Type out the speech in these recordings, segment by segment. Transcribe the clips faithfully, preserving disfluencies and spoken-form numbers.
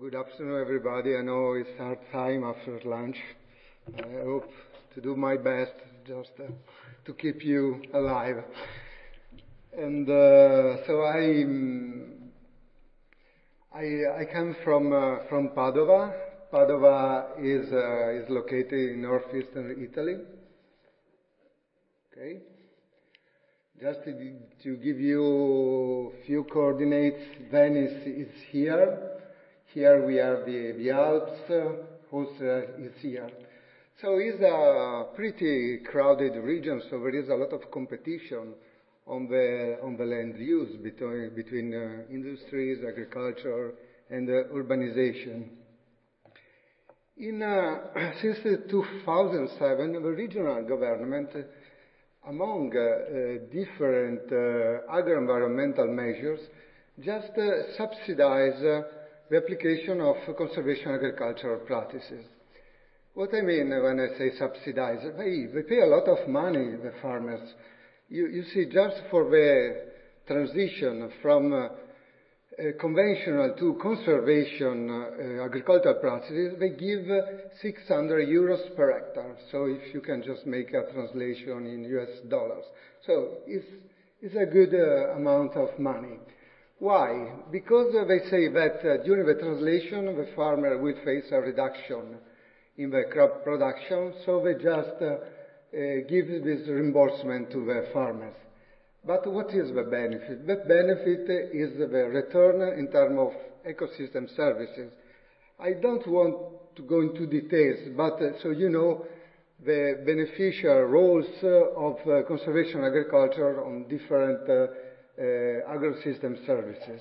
good afternoon, everybody. I know it's hard time after lunch. I hope to do my best just uh, to keep you alive. And uh, so I, um, I, I come from uh, from Padova. Padova is uh, is located in northeastern Italy. Okay. Just to, to give you a few coordinates, Venice is here. Here we have the, the Alps, uh, Austria is here. So it's a pretty crowded region, so there is a lot of competition on the, on the land use between, between uh, industries, agriculture, and uh, urbanization. In, uh, since two thousand seven, the regional government, among uh, uh, different uh, agro-environmental measures, just uh, subsidize uh, the application of conservation agricultural practices. What I mean when I say subsidize, they, they pay a lot of money, the farmers. You, you see, just for the transition from uh, uh, conventional to conservation uh, agricultural practices, they give uh, six hundred euros per hectare. So if you can just make a translation in U S dollars. So it's, it's a good uh, amount of money. Why? Because uh, they say that uh, during the translation, the farmer will face a reduction in the crop production, so they just uh, uh, give this reimbursement to the farmers. But what is the benefit? The benefit is the return in terms of ecosystem services. I don't want to go into details, but uh, so you know the beneficial roles uh, of uh, conservation agriculture on different uh, uh, agro-system services.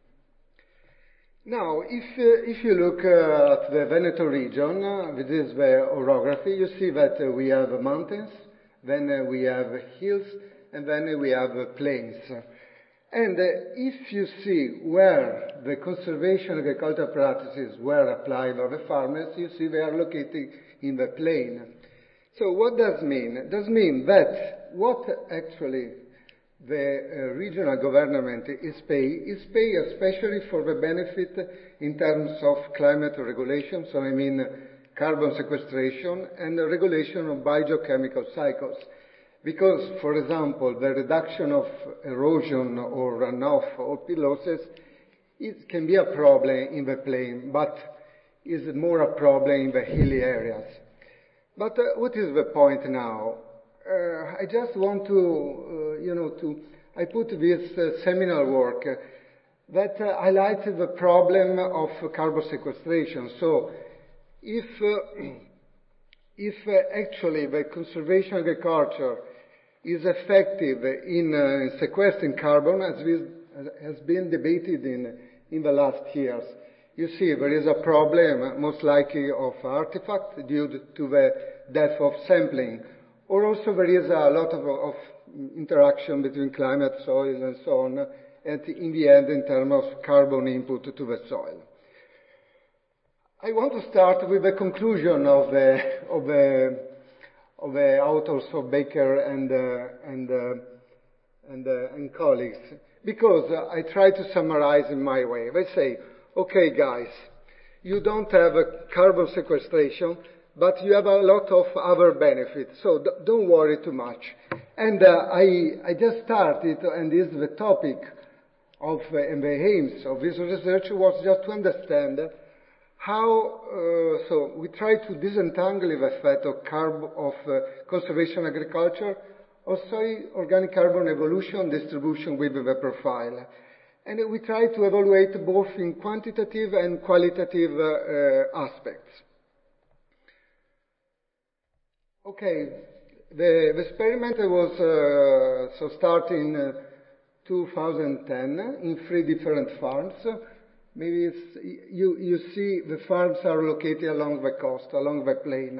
Now, if, uh, if you look uh, at the Veneto region, uh, this is the orography, you see that uh, we have mountains, then uh, we have hills, and then we have uh, plains. And uh, if you see where the conservation agricultural practices were applied by the farmers, you see they are located in the plain. So what does it mean? It does mean that what actually the uh, regional government is pay, is pay especially for the benefit in terms of climate regulation, so I mean carbon sequestration and the regulation of biogeochemical cycles. Because, for example, the reduction of erosion or runoff or pilosis, it can be a problem in the plain, but is more a problem in the hilly areas. But uh, what is the point now? Uh, I just want to, uh, you know, to, I put this uh, seminal work uh, that uh, highlighted the problem of uh, carbon sequestration. So, if, uh, if uh, actually the conservation agriculture is effective in uh, sequestering carbon, as we, has been debated in, in the last years, you see there is a problem, most likely of artifact due to the death of sampling. Or also there is a lot of, of interaction between climate, soil, and so on, and in the end, in terms of carbon input to the soil. I want to start with the conclusion of the, of the, of the authors of Baker and, uh, and, uh, and, uh, and colleagues, because uh, I try to summarize in my way. They say, okay, guys, you don't have a carbon sequestration, but you have a lot of other benefits, so don't worry too much. And uh, I, I just started, and this is the topic of uh, and the aims of this research was just to understand how, uh, so we try to disentangle the effect of, carb, of uh, conservation agriculture, also organic carbon evolution, distribution with the profile. And we try to evaluate both in quantitative and qualitative uh, uh, aspects. Okay, the, the experiment was uh, so starting in uh, two thousand ten in three different farms. Maybe it's, you, you see the farms are located along the coast, along the plain.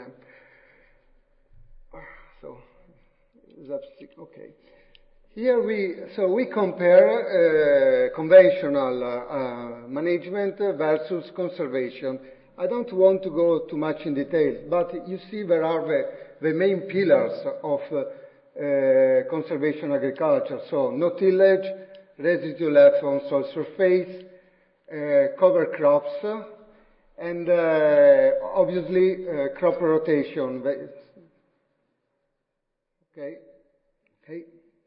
So, okay. Here we, so we compare uh, conventional uh, uh, management versus conservation. I don't want to go too much in detail, but you see there are the, the main pillars of uh, uh, conservation agriculture. So no tillage, residue left on soil surface, uh, cover crops, And uh, obviously uh, crop rotation. Okay, okay.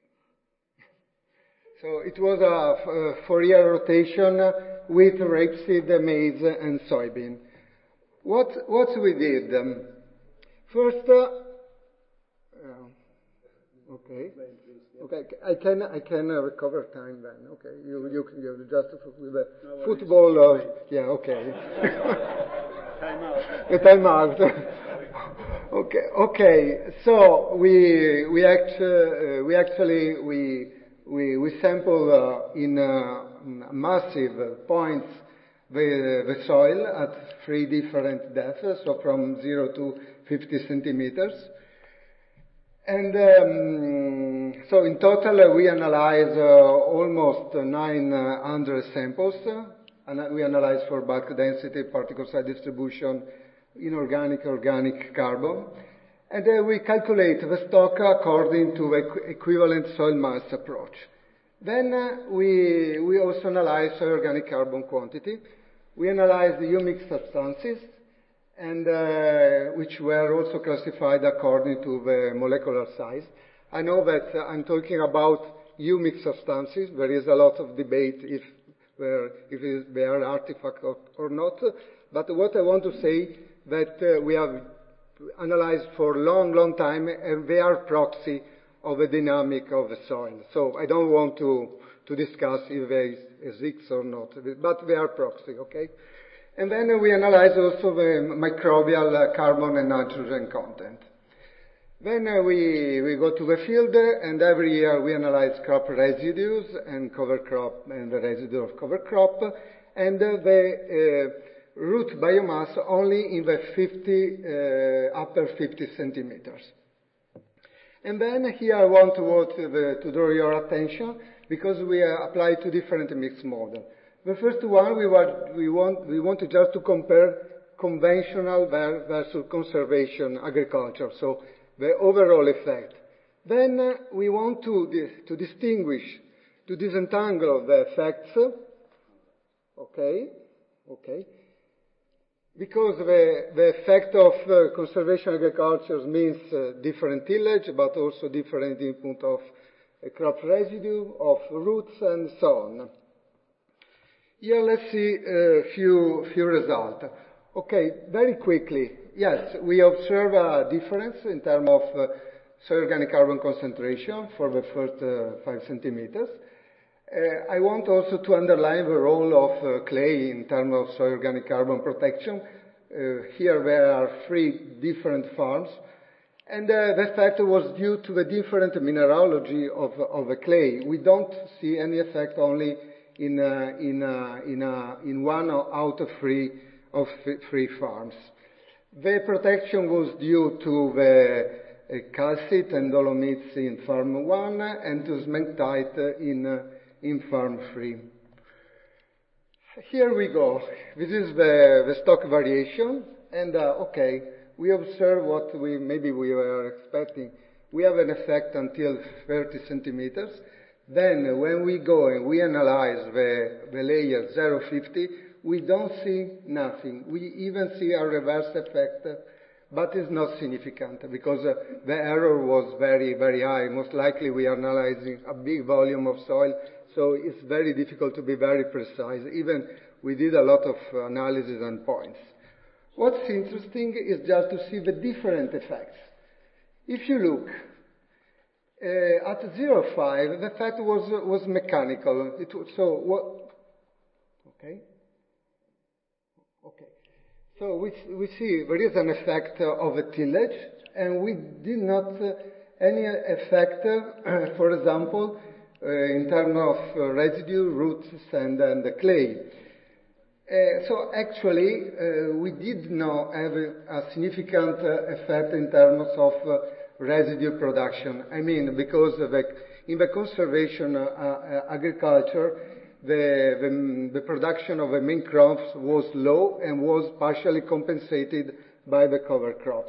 So it was a, a four-year rotation with rapeseed, maize, and soybean. What what we did? Um, first, uh, uh, okay, okay. I can I can uh, recover time then. Okay, you you can you just with the no football. Uh, yeah, okay. Time out. The time out. Okay, okay. So we we act uh, we actually we we we sample uh, in uh, massive points the the soil at three different depths, so from zero to fifty centimeters. And um, so in total uh, we analyze uh, almost nine hundred samples. Uh, and we analyze for bulk density, particle size distribution, inorganic, organic carbon. And uh, we calculate the stock according to the equivalent soil mass approach. Then uh, we, we also analyze soil organic carbon quantity. We analyze the humic substances, and uh, which were also classified according to the molecular size. I know that uh, I'm talking about humic substances. There is a lot of debate if Where if they are artifact or, or not. But what I want to say that uh, we have analyzed for a long, long time, and they are proxy of the dynamic of the soil. So I don't want to, to discuss if they exist or not, but they are proxy, okay? And then uh, we analyze also the microbial uh, carbon and nitrogen content. Then uh, we, we go to the field, uh, and every year we analyze crop residues and cover crop and the residue of cover crop, and uh, the uh, root biomass only in the fifty, uh, upper fifty centimeters. And then here I want to, the, to draw your attention, because we uh, apply two different mix models. The first one, we, were, we, want, we want to just to compare conventional versus conservation agriculture. So the overall effect. Then uh, we want to, dis- to distinguish, to disentangle the effects, okay, okay, because the, the effect of uh, conservation agriculture means uh, different tillage, but also different input of uh, crop residue, of roots, and so on. Here let's see a few, few results. Okay, very quickly. Yes, we observe a difference in terms of uh, soil organic carbon concentration for the first uh, five centimeters. Uh, I want also to underline the role of uh, clay in terms of soil organic carbon protection. Uh, here there are three different farms, and uh, the effect was due to the different mineralogy of, of the clay. We don't see any effect only in, uh, in, uh, in, uh, in one out of three of three farms. The protection was due to the uh, calcite and dolomites in farm one and to smectite in, uh, in farm three. Here we go. This is the, the stock variation, and uh, okay, we observe what we maybe we were expecting. We have an effect until thirty centimeters. Then when we go and we analyze the, the layer zero fifty, we don't see nothing. We even see a reverse effect, but it's not significant because uh, the error was very, very high. Most likely we are analyzing a big volume of soil, so it's very difficult to be very precise. Even we did a lot of analysis and points. What's interesting is just to see the different effects. If you look uh, at zero point five, the effect was was mechanical. It was, so what? Okay. Okay. So we, we see there is an effect uh, of a tillage, and we did not uh, any effect, uh, for example, uh, in terms of uh, residue, roots, and, and the clay. Uh, so actually, uh, we did not have a, a significant uh, effect in terms of uh, residue production. I mean, because of the, in the conservation uh, uh, agriculture, The, the, the production of the main crops was low and was partially compensated by the cover crops.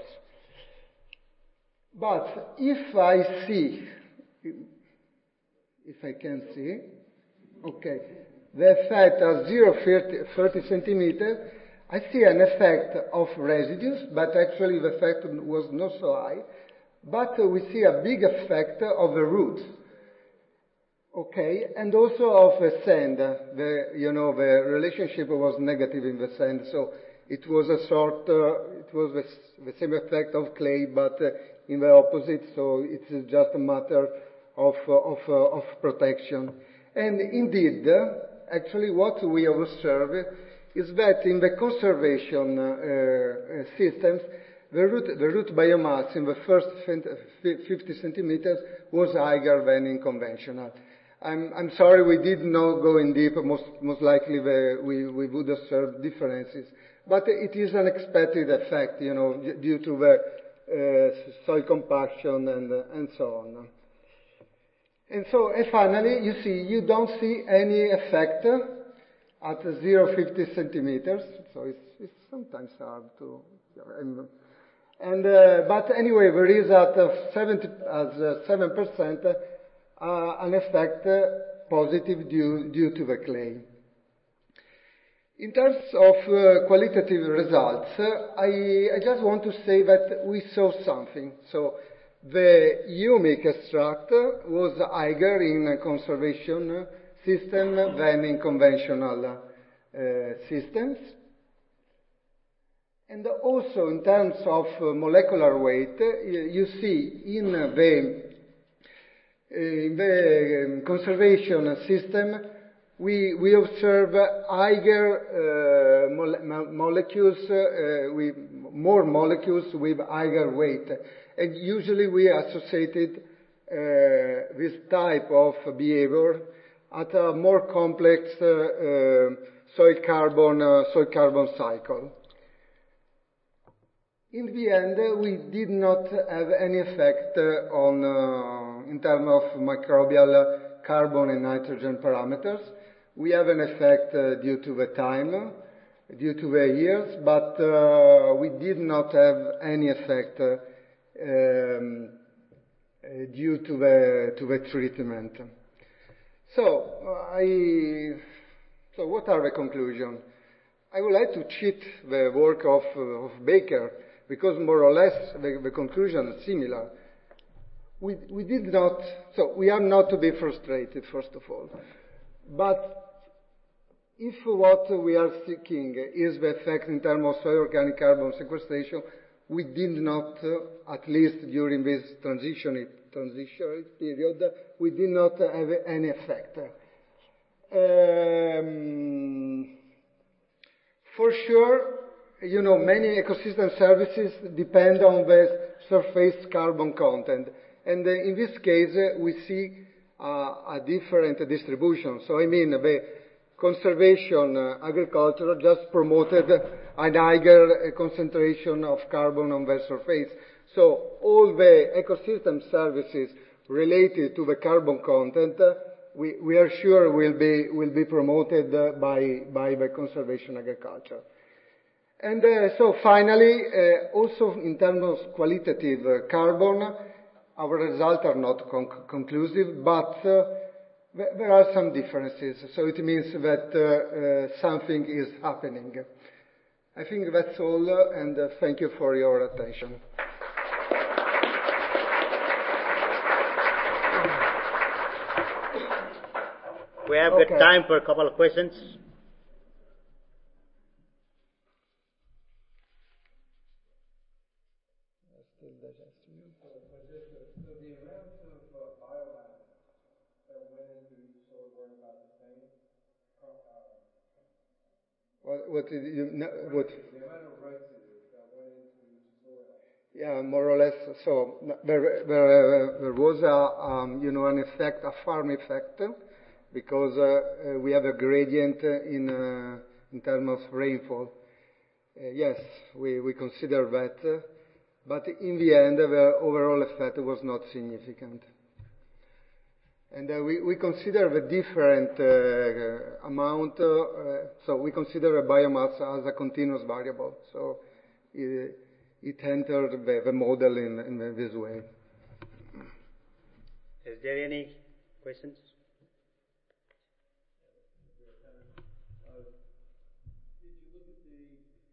But if I see, if I can see, okay, the effect at zero point three zero centimeters, I see an effect of residues, but actually the effect was not so high. But uh, we see a big effect of the roots. Okay, and also of the sand. The, you know, the relationship was negative in the sand, so it was a sort, uh, it was the, the same effect of clay, but uh, in the opposite, so it's just a matter of, uh, of, uh, of protection. And indeed, uh, actually what we observe is that in the conservation uh, uh, systems, the root, the root biomass in the first fifty centimeters was higher than in conventional. I'm, I'm sorry we did not go in deep, most, most likely the, we, we would observe differences. But it is an expected effect, you know, due to the uh, soil compaction and, uh, and so on. And so, and finally, you see, you don't see any effect at zero point five zero centimeters, so it's, it's sometimes hard to, and, and uh, but anyway, there is at uh, seventy, as uh, seven percent uh, an effect uh, positive due, due to the clay. In terms of uh, qualitative results, uh, I, I just want to say that we saw something. So the humic extract was higher in a conservation system than in conventional uh, systems. And also in terms of uh, molecular weight, uh, you see in the, uh, in the um, conservation system, we, we observe higher uh, mole molecules, uh, with more molecules with higher weight. And usually we associated uh, this type of behavior at a more complex uh, uh, soil carbon, uh, soil carbon cycle. In the end, uh, we did not have any effect uh, on, uh, in terms of microbial carbon and nitrogen parameters. We have an effect uh, due to the time, due to the years, but uh, we did not have any effect uh, um, uh, due to the, to the treatment. So, uh, I, so what are the conclusions? I would like to cheat the work of, uh, of Baker, because more or less the, the conclusion is similar. We, we did not, so we are not to be frustrated, first of all. But if what we are seeking is the effect in terms of soil organic carbon sequestration, we did not, uh, at least during this transition, transition period, we did not have any effect. Um, for sure, you know, many ecosystem services depend on the surface carbon content. And uh, in this case, uh, we see uh, a different distribution. So, I mean, the conservation uh, agriculture just promoted a higher uh, concentration of carbon on the surface. So, all the ecosystem services related to the carbon content, uh, we, we are sure will be, will be promoted uh, by, by the conservation agriculture. And uh, so finally, uh, also in terms of qualitative uh, carbon, our results are not con conclusive, but uh, th there are some differences. So it means that uh, uh, something is happening. I think that's all, uh, and uh, thank you for your attention. We have Okay. good time for a couple of questions. What, what did you know, what? Yeah, more or less. So there, there, there was a, um, you know, an effect, a farm effect, because uh, uh, we have a gradient in uh, in terms of rainfall. Uh, yes, we we consider that, uh, but in the end, the overall effect was not significant. And uh, we, we consider the different uh, amount, uh, so we consider a biomass as a continuous variable. So it, it entered the, the model in, in this way. Is there any questions? Did you look at the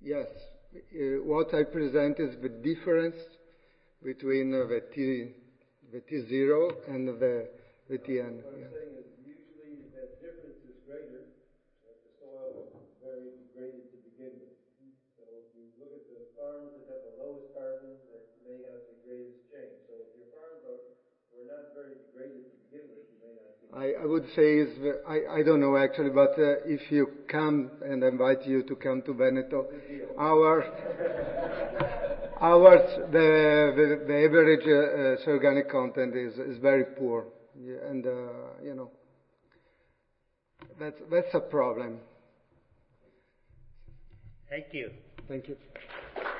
Yes. Uh, what I present is the difference between uh, the T the T zero and the the T N. What I'm Yeah. saying is usually that difference is greater if the soil is very degraded to begin with. So if you look at the farms that have the lowest carbon, they may have the greatest change. So if your farms are were not very degraded to begin with, you may not see. I, I would say is the, I, I don't know actually, but uh, if you come and I invite you to come to Veneto, our ours the, the the average uh, uh, organic content is is very poor, yeah, and uh, you know that's that's a problem. Thank you. Thank you.